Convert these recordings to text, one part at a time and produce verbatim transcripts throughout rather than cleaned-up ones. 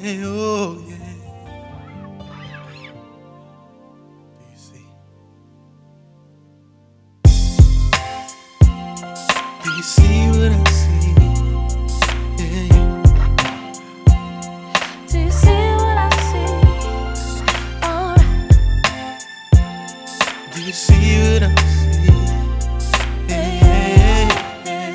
yeah, oh yeah. Do you see? Do you see what I see? Yeah, yeah. Do you see what I see? Alright. Do you see what I see? Yeah, yeah, yeah.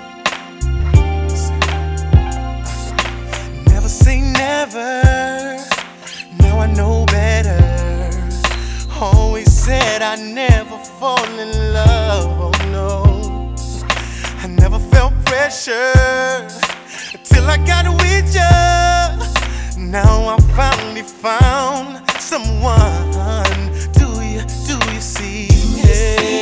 Never say never. Now I know better. Always said I never fall in love. Oh no, I never felt pressure till I got with you. Now I finally found someone. Do you, do you see? Yeah.